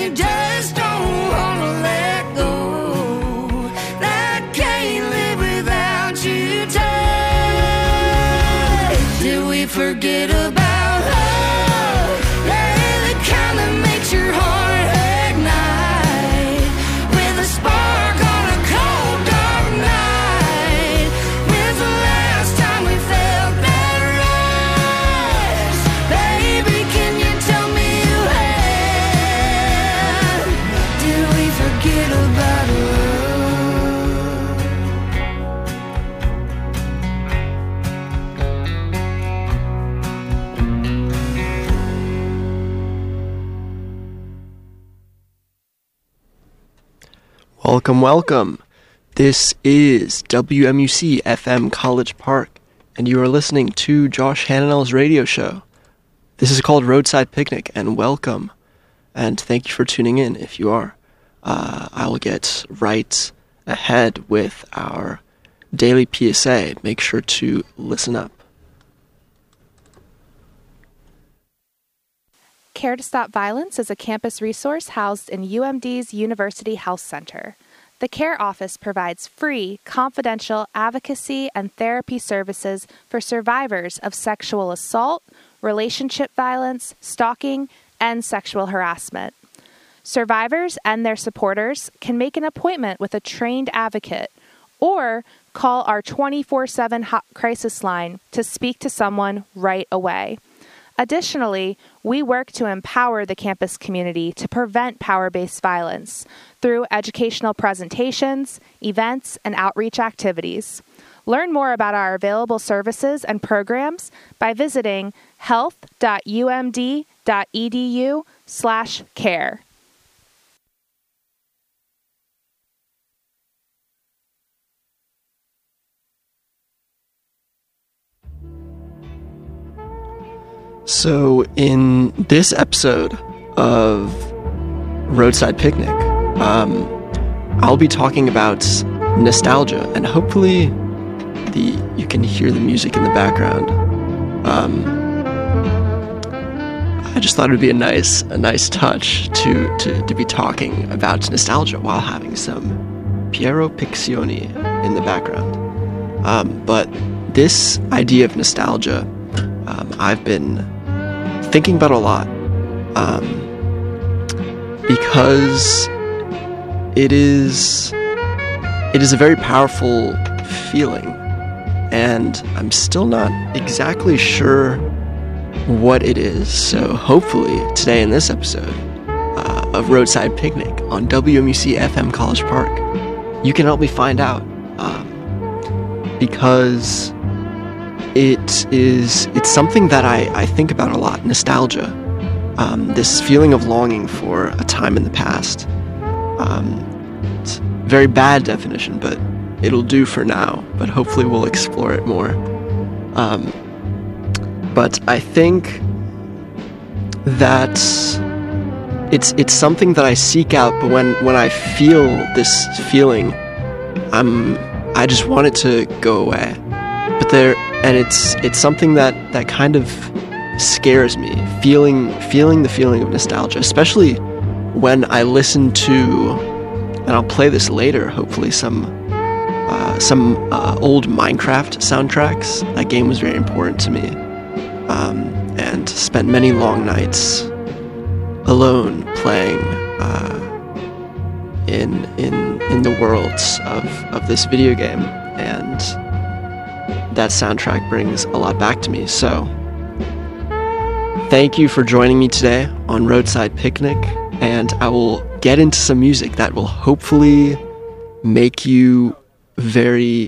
you just don't wanna let go. I can't live without you. Touch. Did we forget about love? Yeah, the kind that makes your heart ignite with a spark on a cold dark night. When's the last time we felt that rush? Baby, can you tell me you have? Did we forget about Welcome, welcome. This is WMUC FM College Park, and you are listening to Josh Hananel's radio show. This is called Roadside Picnic, and welcome, and thank you for tuning in if you are. I will get right ahead with our daily PSA. Make sure to listen up. Care to Stop Violence is a campus resource housed in UMD's University Health Center. The CARE office provides free, confidential advocacy and therapy services for survivors of sexual assault, relationship violence, stalking, and sexual harassment. Survivors and their supporters can make an appointment with a trained advocate or call our 24/7 crisis line to speak to someone right away. Additionally, we work to empower the campus community to prevent power-based violence through educational presentations, events, and outreach activities. Learn more about our available services and programs by visiting health.umd.edu/care. So, in this episode of Roadside Picnic, I'll be talking about nostalgia, and hopefully you can hear the music in the background. I just thought it would be a nice touch to be talking about nostalgia while having some Piero Piccioni in the background. But this idea of nostalgia, I've been thinking about a lot, because it is a very powerful feeling, and I'm still not exactly sure what it is. So hopefully today in this episode of Roadside Picnic on WMUC FM College Park, you can help me find out, because it's something that I think about a lot. Nostalgia, this feeling of longing for a time in the past. It's a very bad definition, but it'll do for now, but hopefully we'll explore it more. But I think that it's something that I seek out, but when I feel this feeling, I just want it to go away. And it's something that kind of scares me, feeling the feeling of nostalgia, especially when I listen to, and I'll play this later, hopefully some old Minecraft soundtracks. That game was very important to me, and spent many long nights alone playing in the worlds of this video game, and that soundtrack brings a lot back to me. So thank you for joining me today on Roadside Picnic, and I will get into some music that will hopefully make you very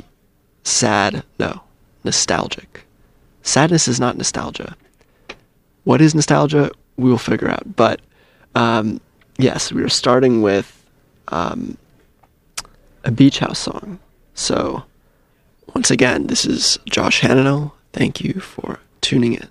nostalgic. Sadness is not nostalgia. What is nostalgia? We will figure out. But yes, we are starting with a Beach House song. So once again, this is Josh Hananel. Thank you for tuning in.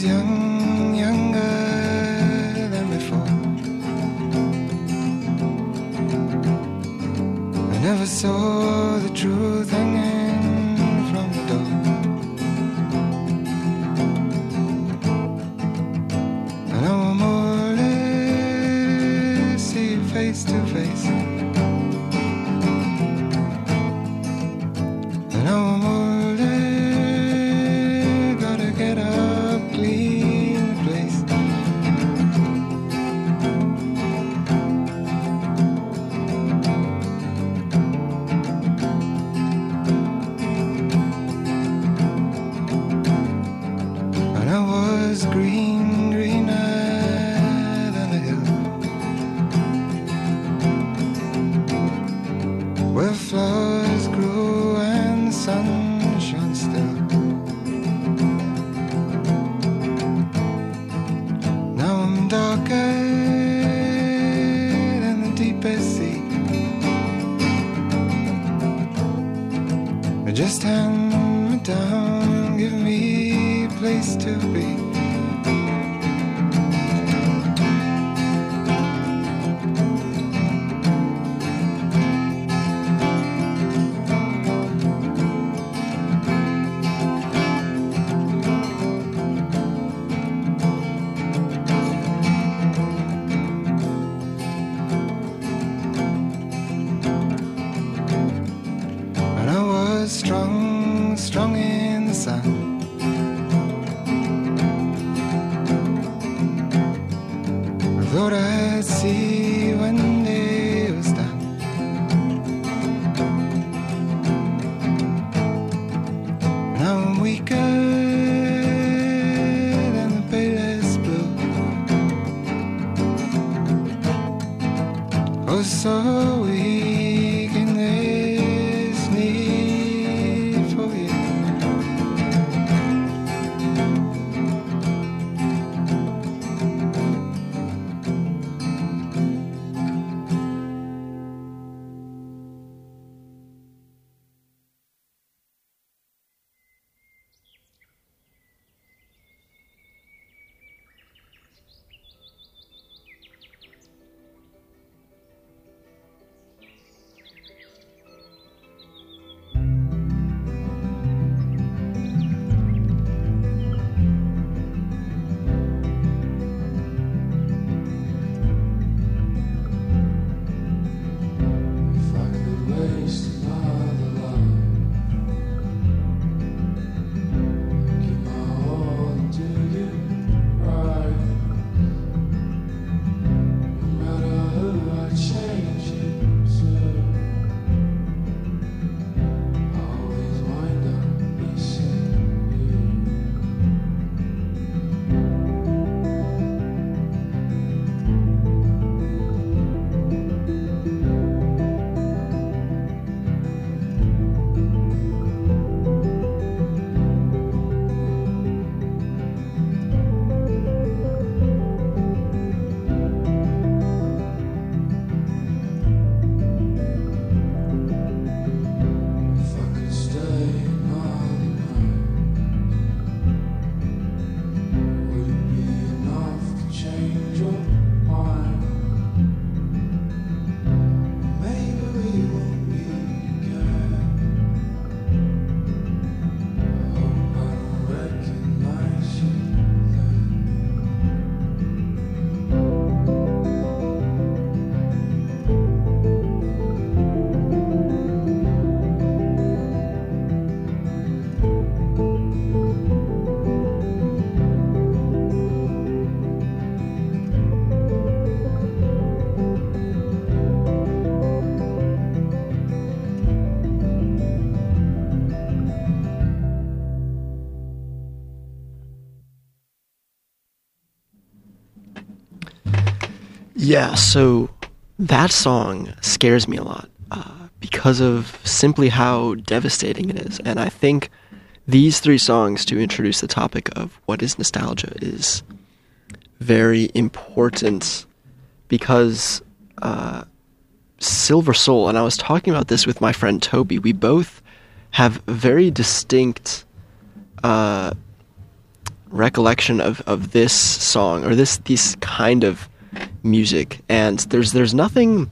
young, younger than before. I never saw the truth hanging from the door. And I will more or less see you face to face. And I will more or less gotta get up, clean the place. And I was green, greener than the hill, where flowers grew and the sun shone still. Now I'm darker than the deepest sea. Just hand me down, give me a place to be. And I was strong, strong in the sun. I thought I'd see when day was done. Now I'm weaker than the palest blue. Oh, so weak in this need for you. If I could waste another love, give my all to you, right? No matter who I change it to, I always wind up missing you. If I could stay another night, would it be enough to change your mind? Maybe we won't meet again. I hope I don't recognize you then. Yeah, so that song scares me a lot because of simply how devastating it is. And I think these three songs to introduce the topic of what is nostalgia is very important because Silver Soul, and I was talking about this with my friend Toby, we both have very distinct recollection of this this kind of music, and there's nothing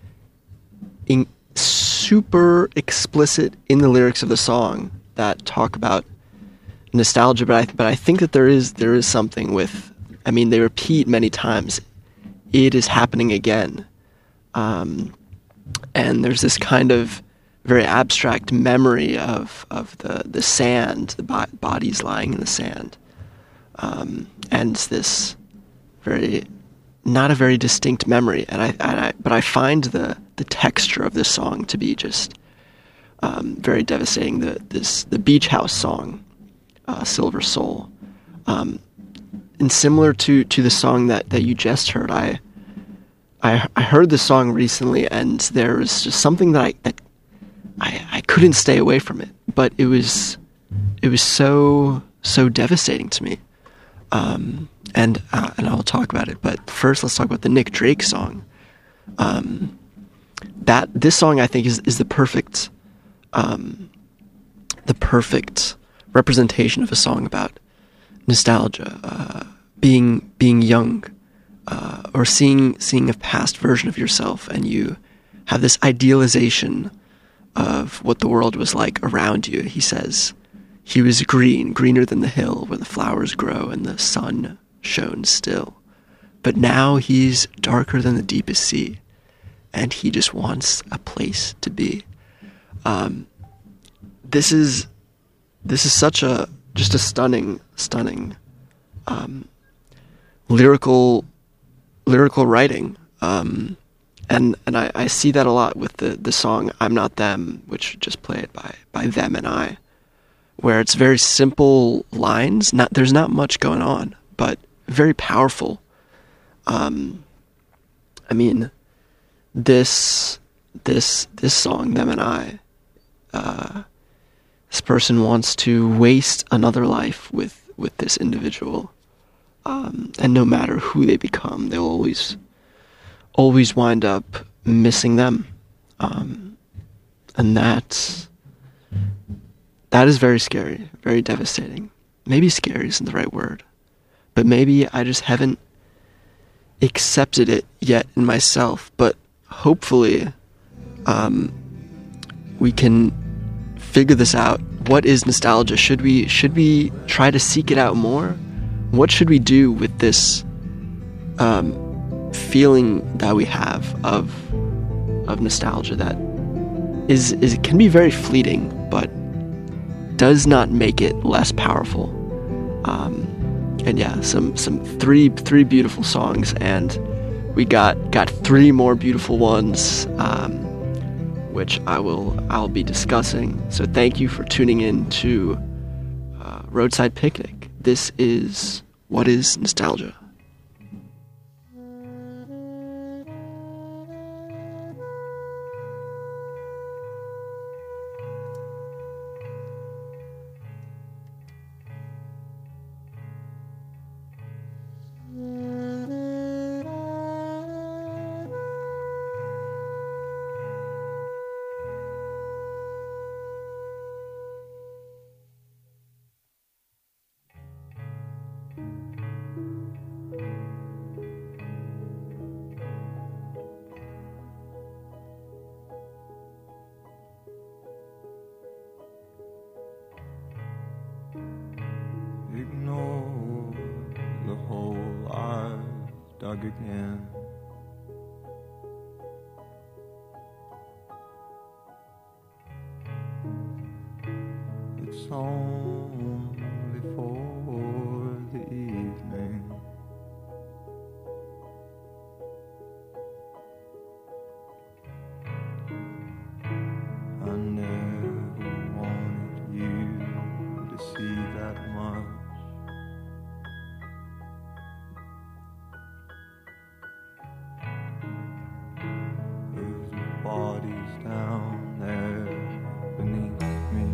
super explicit in the lyrics of the song that talk about nostalgia, but I think that there is something with, I mean, they repeat many times, it is happening again, and there's this kind of very abstract memory of the sand, the bodies lying in the sand, and this not a very distinct memory, but I find the texture of this song to be just very devastating. The Beach House song, Silver Soul, and similar to the song that you just heard, I heard the song recently, and there was just something that I couldn't stay away from it, but it was so devastating to me. And I'll talk about it, but first let's talk about the Nick Drake song. This song, I think, is the perfect representation of a song about nostalgia, being young, or seeing a past version of yourself, and you have this idealization of what the world was like around you. He says he was greener than the hill where the flowers grow and the sun shone still. But now he's darker than the deepest sea, and he just wants a place to be. This is such a stunning lyrical writing, and I see that a lot with the song "I'm Not Them," which just played by Them and I, where it's very simple lines. There's not much going on, but very powerful. I mean, this song, Them and I, this person wants to waste another life with this individual, and no matter who they become, they'll always wind up missing them, and that is very scary, very devastating. Maybe scary isn't the right word, but maybe I just haven't accepted it yet in myself. But hopefully, we can figure this out. What is nostalgia? Should we try to seek it out more? What should we do with this feeling that we have of nostalgia that it can be very fleeting, but does not make it less powerful. And yeah, some three beautiful songs, and we got three more beautiful ones, which I'll be discussing. So thank you for tuning in to Roadside Picnic. This is What is Nostalgia? Ignore the hole I've dug again. It's only for the evening. I never wanted you to see that much. There's bodies down there beneath me.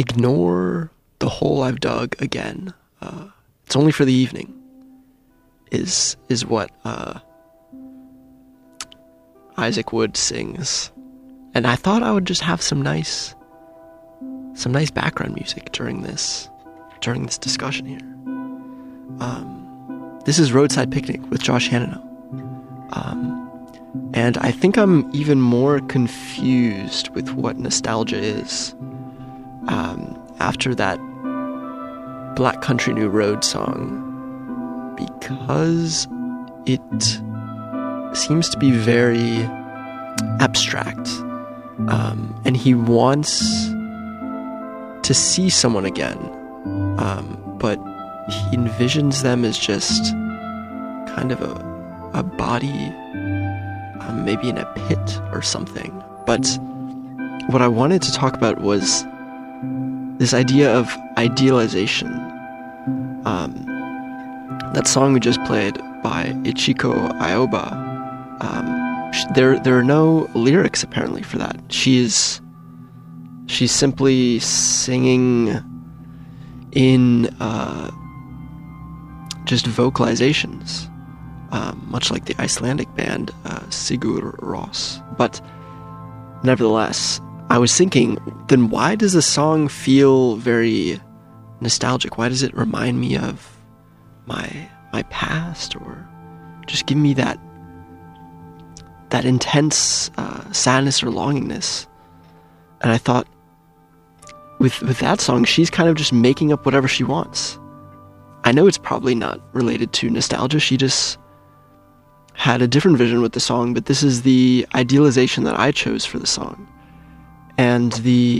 ignore the hole I've dug again. It's only for the evening, is what Isaac Wood sings. And I thought I would just have some nice background music during this discussion here. This is Roadside Picnic with Josh Hanano. And I think I'm even more confused with what nostalgia is after that Black Country New Road song, because it seems to be very abstract. And he wants to see someone again, but he envisions them as just kind of a body, maybe in a pit or something. But what I wanted to talk about was this idea of idealization. That song we just played by Ichiko Aoba, there are no lyrics apparently for that. She's simply singing in just vocalizations, much like the Icelandic band Sigur Rós. But nevertheless, I was thinking, then why does the song feel very nostalgic? Why does it remind me of my past, or just give me that intense sadness or longingness? And I thought, with that song, she's kind of just making up whatever she wants. I know it's probably not related to nostalgia. She just had a different vision with the song, but this is the idealization that I chose for the song. And the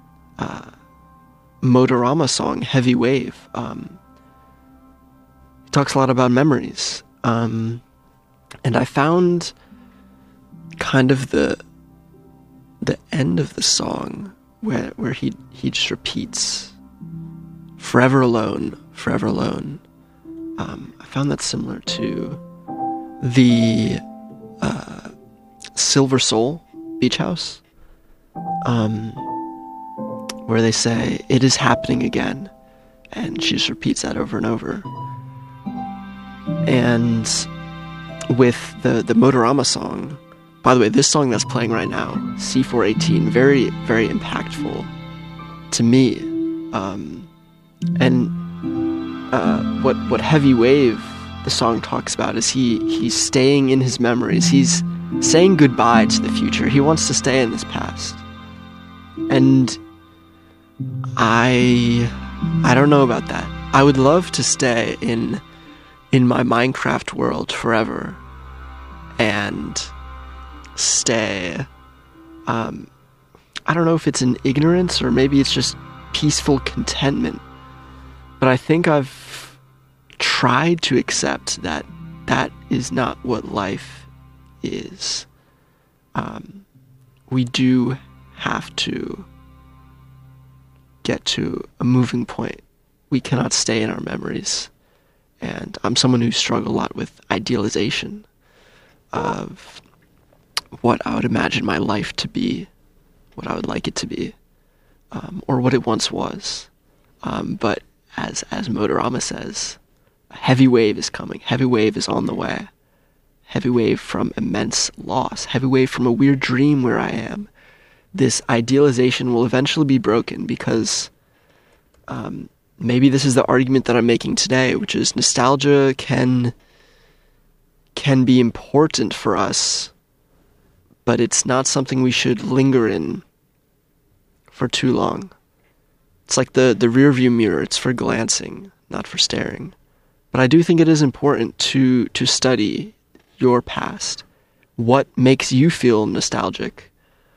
Motorama song, Heavy Wave, talks a lot about memories. And I found kind of the end of the song where he just repeats forever alone, forever alone. I found that similar to the Silver Soul Beach House, where they say, "It is happening again," and she just repeats that over and over. And with the Motorama song, by the way, this song that's playing right now, C418, very, very impactful to me. And what Heavy Wave, the song, talks about is he's staying in his memories. He's saying goodbye to the future. He wants to stay in his past. And I don't know about that. I would love to stay in my Minecraft world forever and stay, I don't know if it's in ignorance or maybe it's just peaceful contentment, but I think I've tried to accept that is not what life is. We do have to get to a moving point. We cannot stay in our memories. And I'm someone who struggles a lot with idealization of what I would imagine my life to be, what I would like it to be, or what it once was. But as Motorama says, a heavy wave is coming. Heavy wave is on the way. Heavy wave from immense loss. Heavy wave from a weird dream where I am. This idealization will eventually be broken because maybe this is the argument that I'm making today, which is nostalgia can be important for us, but it's not something we should linger in for too long. It's like the rear view mirror. It's for glancing, not for staring. But I do think it is important to study your past. What makes you feel nostalgic?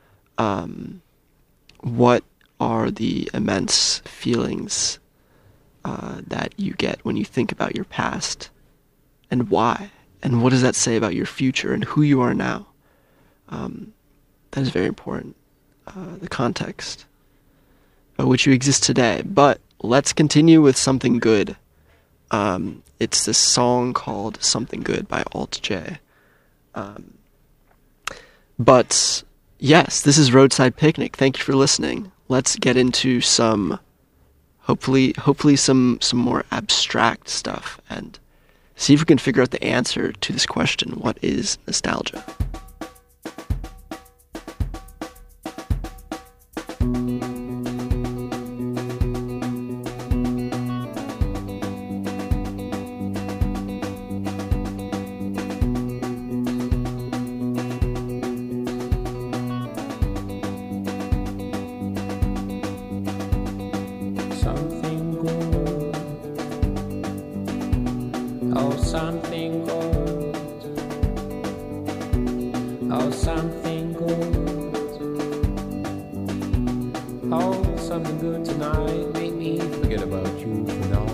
What are the immense feelings that you get when you think about your past? And why? And what does that say about your future and who you are now? That is very important. The context by which you exist today. But let's continue with something good. It's this song called Something Good by Alt J. But yes, this is Roadside Picnic. Thank you for listening. Let's get into some hopefully some more abstract stuff, and see if we can figure out the answer to this question: what is nostalgia? Something good, oh something good, oh something good, oh something good tonight. Make me forget about you for now.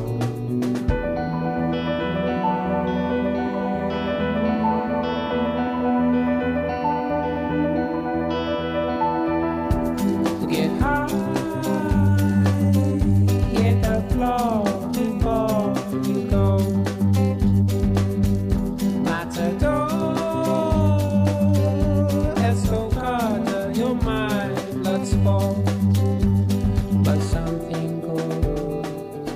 Get high, hit the floor before you go. Matador, Escocada, you're my blood sport. But something good,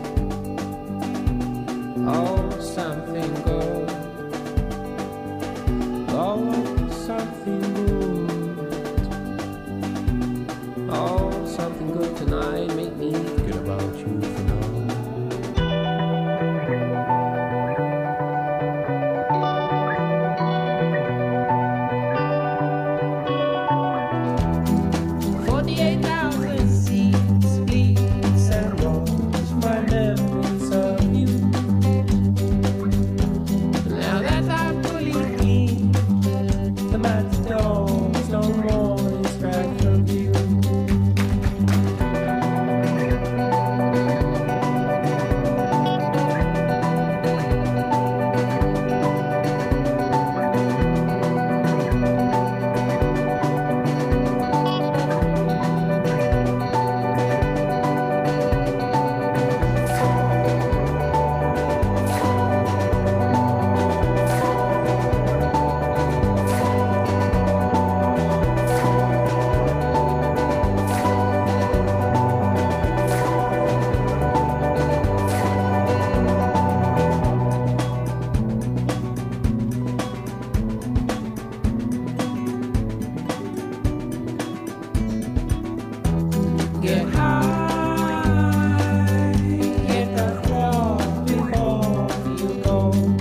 oh something good, oh something good, oh something good tonight. Make me forget about you for now. Get high, hit the floor before you go.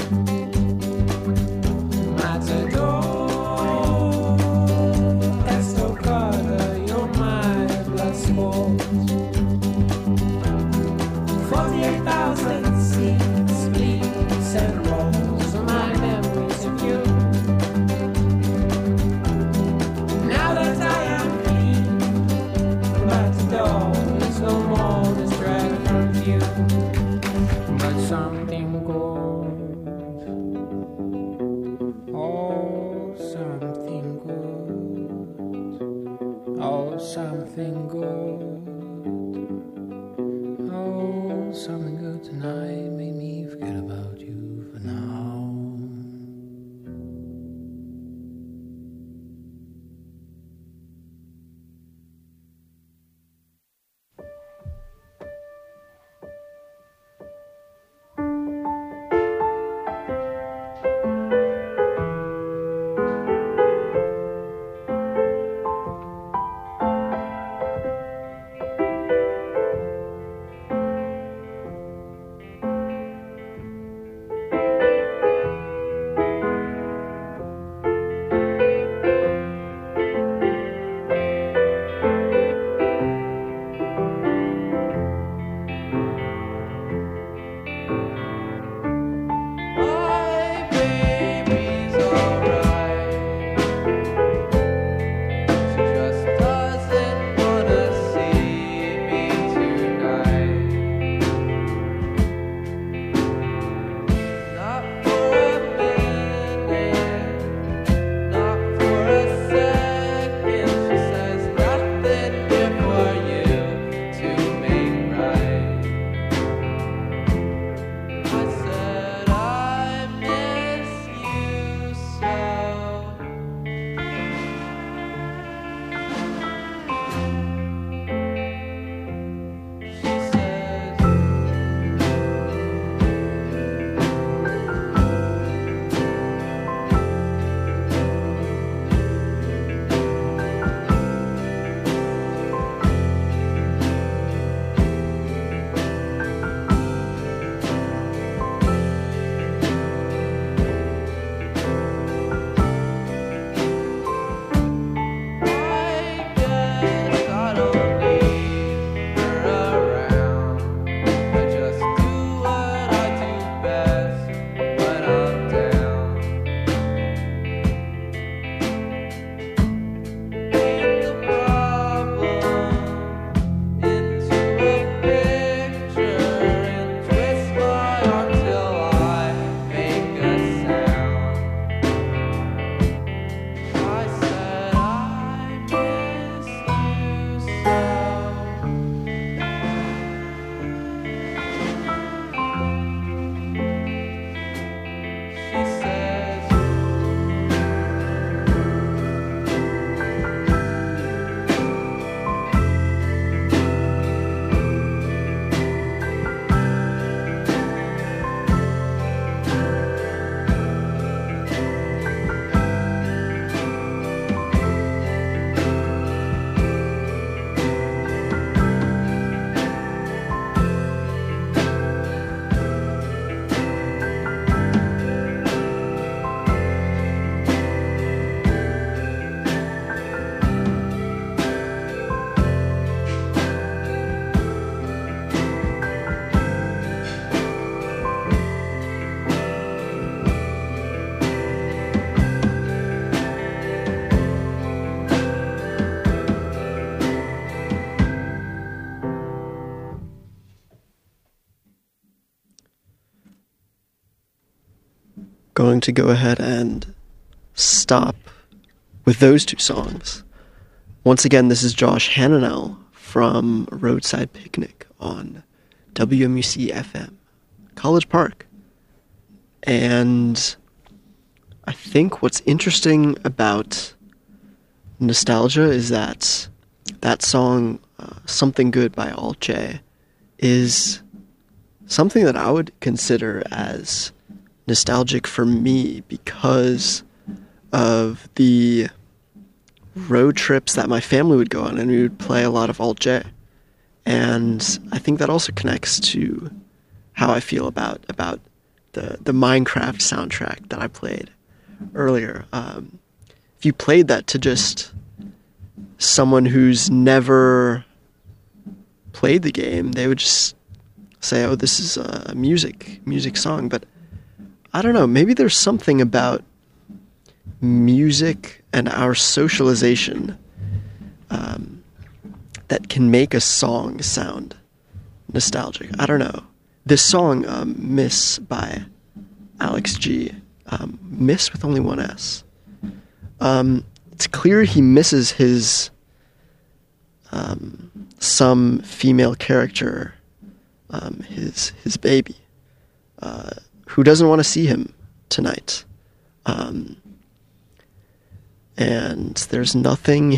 Matador, Estocada, you're my blood sport. 48,000 seats, bleeds and rolls are my memories of you. Now that I am clean, Matador is no more distracted from you. But something good, oh something good, oh something good, oh something good tonight. Make me forget about you for now. going to go ahead and stop with those two songs. Once again, this is Josh Hananel from Roadside Picnic on WMUC FM, College Park. And I think what's interesting about Nostalgia is that song, Something Good by Alt J, is something that I would consider as nostalgic for me because of the road trips that my family would go on, and we would play a lot of Alt J. And I think that also connects to how I feel about the Minecraft soundtrack that I played earlier. If you played that to just someone who's never played the game, they would just say, oh, this is a music song. But I don't know, maybe there's something about music and our socialization that can make a song sound nostalgic. I don't know. This song, Miss by Alex G, Miss with only one S. It's clear he misses his some female character, his baby, who doesn't want to see him tonight. And there's nothing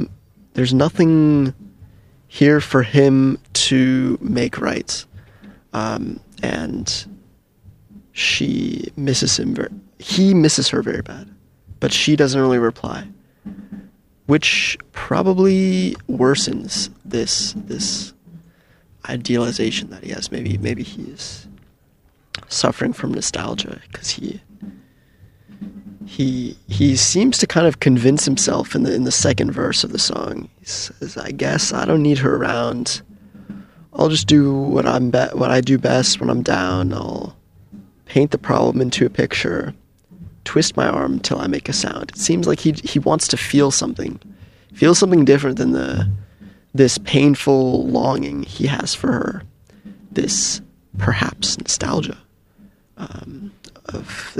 here for him to make right. And she misses him he misses her very bad, but she doesn't really reply, which probably worsens this idealization that he has. Maybe he's suffering from nostalgia because he seems to kind of convince himself in the second verse of the song. He says, I guess I don't need her around. I'll just do what I do best when I'm down. I'll paint the problem into a picture, twist my arm till I make a sound. It seems like he wants to feel something different than this painful longing he has for her, this perhaps nostalgia of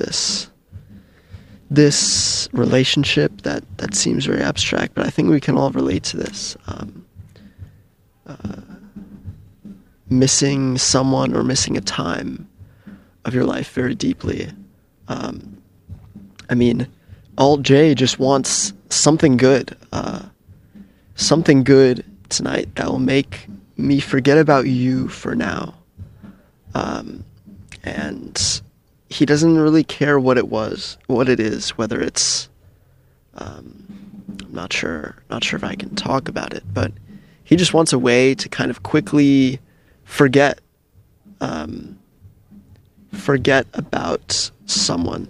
this relationship that seems very abstract, but I think we can all relate to this. Missing someone or missing a time of your life very deeply. I mean, Alt J just wants something good tonight that will make me forget about you for now. And he doesn't really care what it is, whether it's, I'm not sure if I can talk about it, but he just wants a way to kind of quickly forget about someone,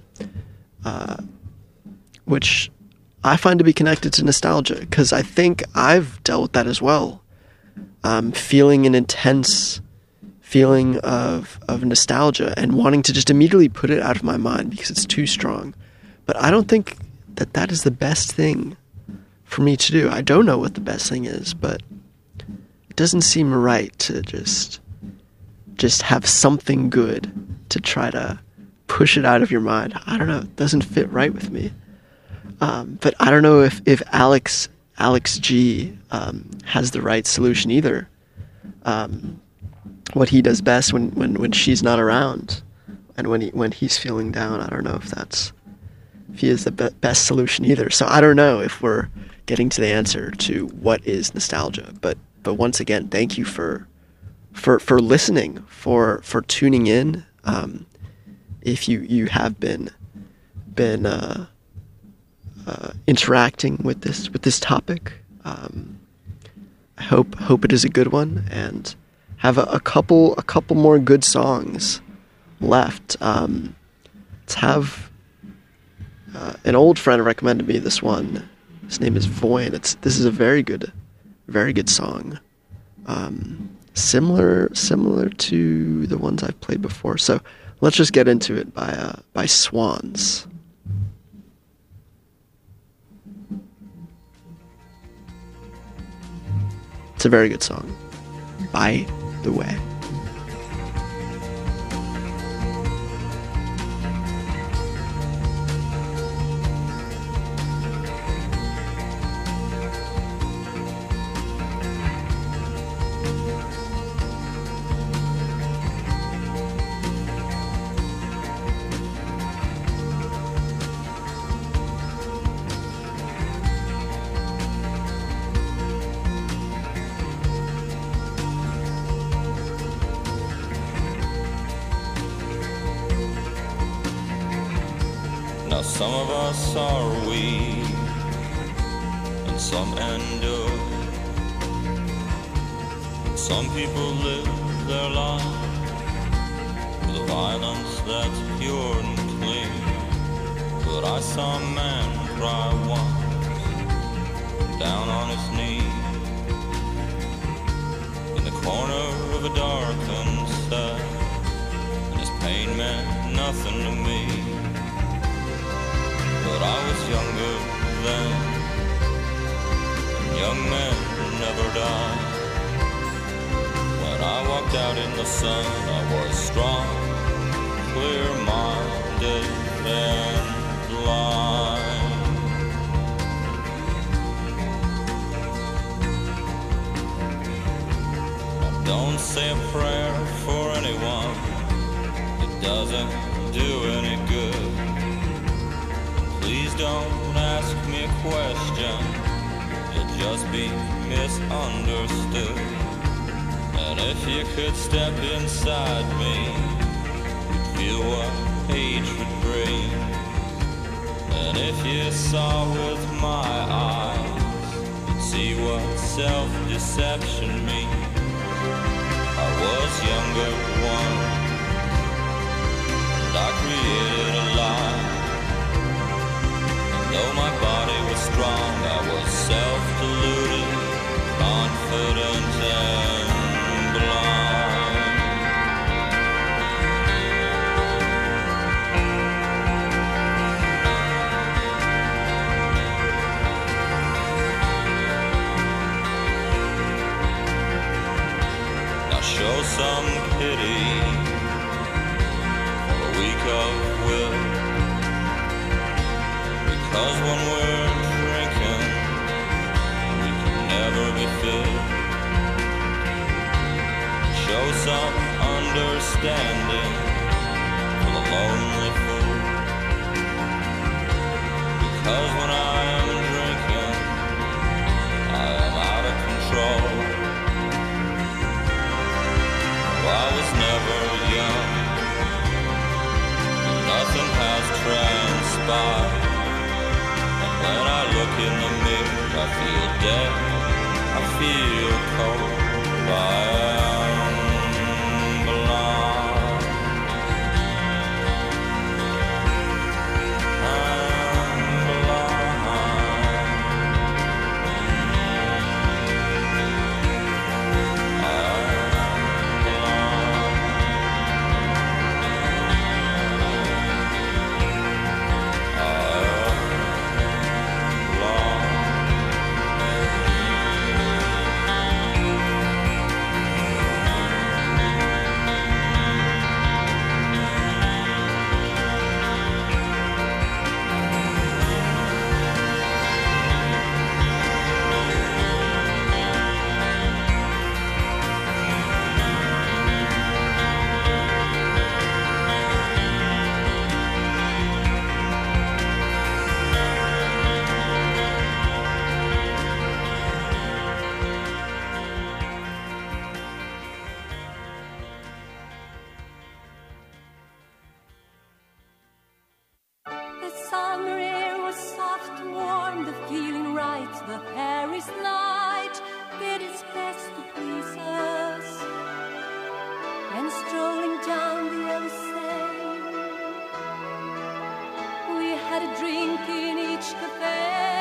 which I find to be connected to nostalgia, because I think I've dealt with that as well. Feeling an intense feeling of nostalgia and wanting to just immediately put it out of my mind because it's too strong. But I don't think that is the best thing for me to do. I don't know what the best thing is, but it doesn't seem right to just have something good to try to push it out of your mind. I don't know. It doesn't fit right with me. But I don't know if Alex G has the right solution either. What he does best when she's not around and when he's feeling down, I don't know if he is the best solution either. So I don't know if we're getting to the answer to what is nostalgia. But once again, thank you for listening, for tuning in. If you have been interacting with this topic, I hope it is a good one, and have a couple more good songs left. Let's have an old friend recommended me this one. His name is Voin. This is a very good song. Similar to the ones I've played before. So let's just get into it by Swans. It's a very good song. By the way. Now some of us are weak, and some endure. Some people live their life with a violence that's pure and clean. But I saw a man cry once, down on his knee, in the corner of a darkened cell, and his pain meant nothing to me. But I was younger then, and young men never die. When I walked out in the sun, I was strong, clear-minded, and blind. Now don't say a prayer for anyone, it doesn't do any good. Please don't ask me a question, you'll just be misunderstood. And if you could step inside me, you'd feel what hatred brings. And if you saw with my eyes, you'd see what self-deception means. I was younger once, and I created a lie. And though my body was strong, I was self-deluded, confident, and show some pity for a week of will, because when we're drinking, we can never be filled. Show some understanding for the lonely fool, because when I am drinking, I am out of control. I was never young, nothing has transpired. And when I look in the mirror, I feel dead, I feel cold, I am blind. I'm blind. The summer air was soft and warm, the feeling right, the hair is light, did its best to please us. And strolling down the yellow Seine, we had a drink in each cafe.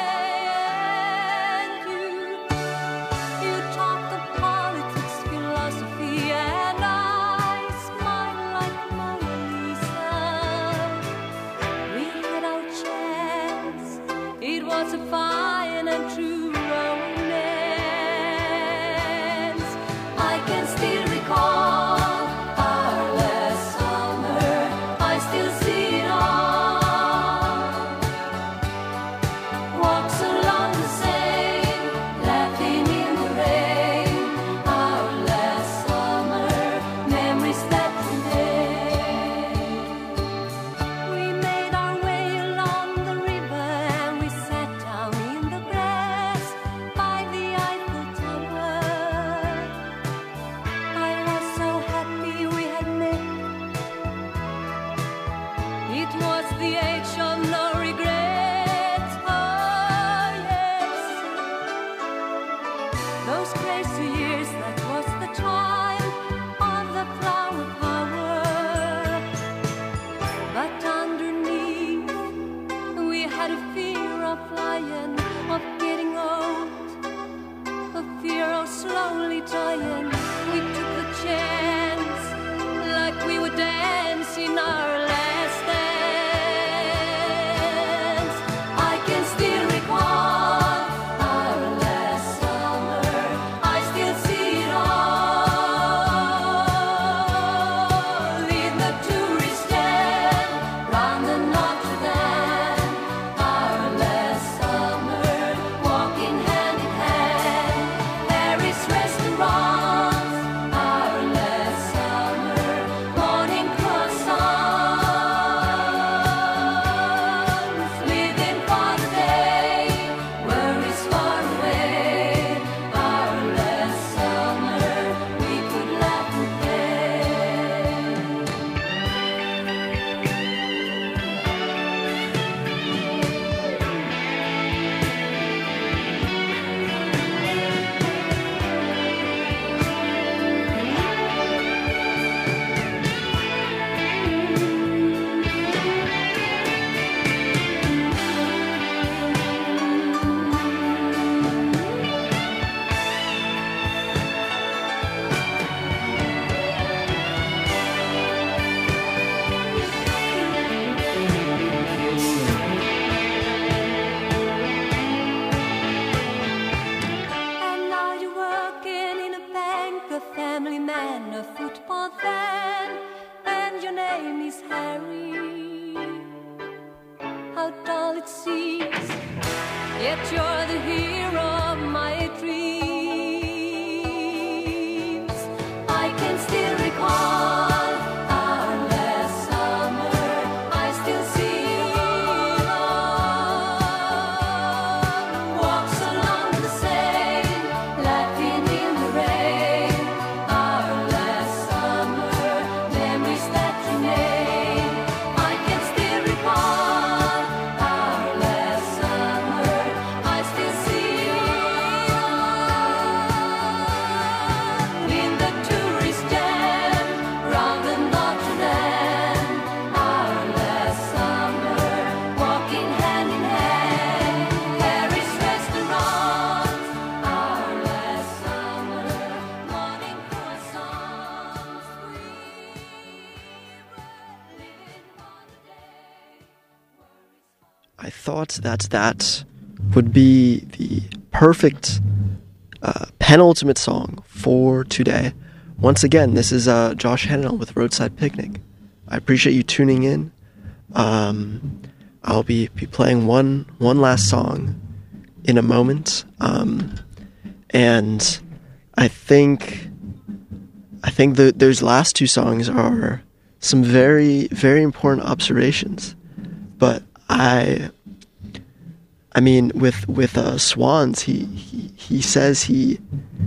And you talked of politics, philosophy, and I smiled like Mona Lisa. We had our chance, it was a fine and true romance. I can still recall our last summer, I still see it all. Walks those crazy years, that was the time of the flower power. But underneath, we had a fear of flying, of getting old, a fear of slowly dying. We took the chance, like we were dancing our last dance. I can still recall our last summer. I still see it all in the tourist stand round the Notre Dame. Our last summer, walking hand in hand, Paris restaurants. Our last summer, morning croissants, living for the day, worries far away. Our last summer, we could laugh and play. And now you're working in a bank, a family man, a football fan, and your name is Harry. How dull it seems, yet you're the hero of my dreams. I can still recall our last summer. I still see it all. Walks along the Seine, laughing in the rain. Our last summer, memories that remain. I can still recall our last summer. I still see it all in the tourist jam round the Notre Dame. Our last summer, walking hand in hand, Paris restaurants. Our last summer, morning croissants. We were living for the day. I thought that would be the perfect penultimate song for today. Once again, this is Josh Hennell with Roadside Picnic. I appreciate you tuning in. I'll be playing one last song in a moment, and I think those last two songs are some very, very important observations. But I mean, with Swans, he says he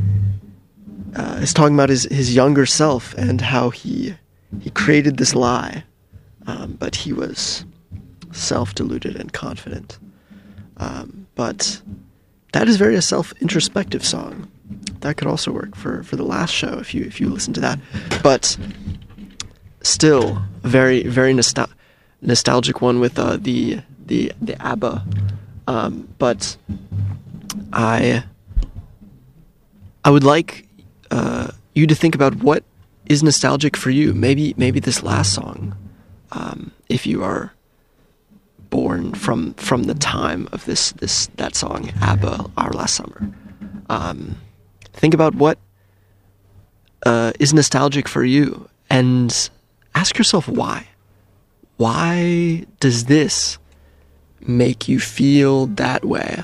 is talking about his younger self and how he created this lie, but he was self-deluded and confident. But that is very a self-introspective song. That could also work for the last show if you listen to that. But still, very very nostalgic one with the ABBA. But I would like you to think about what is nostalgic for you. Maybe this last song, if you are born from the time of that song, ABBA, Our Last Summer. Think about what is nostalgic for you, and ask yourself why. Why does this make you feel that way?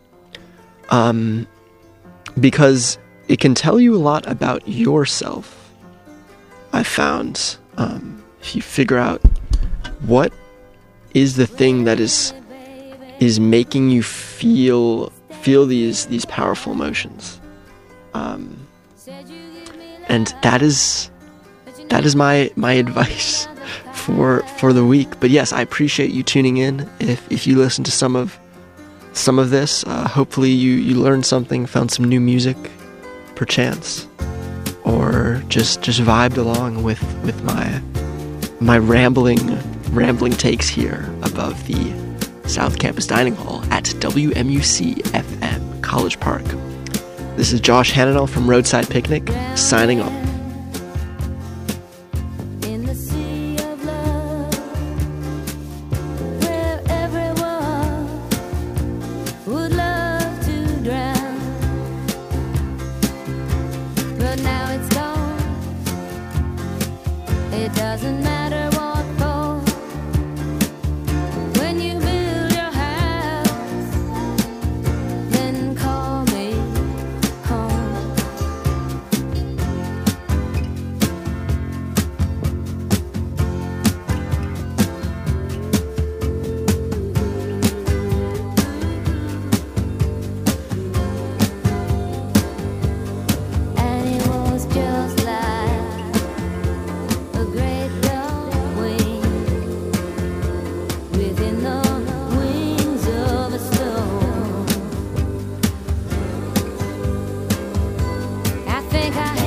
Because it can tell you a lot about yourself. I found if you figure out what is the thing that is making you feel these powerful emotions, and that is my advice for the week. But yes, I appreciate you tuning in. If you listen to some of this, hopefully you learned something, found some new music perchance, or just vibed along with my rambling takes here above the South Campus Dining Hall at WMUC FM College Park. This is Josh Hannanall from Roadside Picnic, signing off. In the sea of love, where everyone would love to drown, but now it's gone. It doesn't matter what for. When you build your house, then call me home. And it was just like a great dawn wind within the wings of a storm. I think I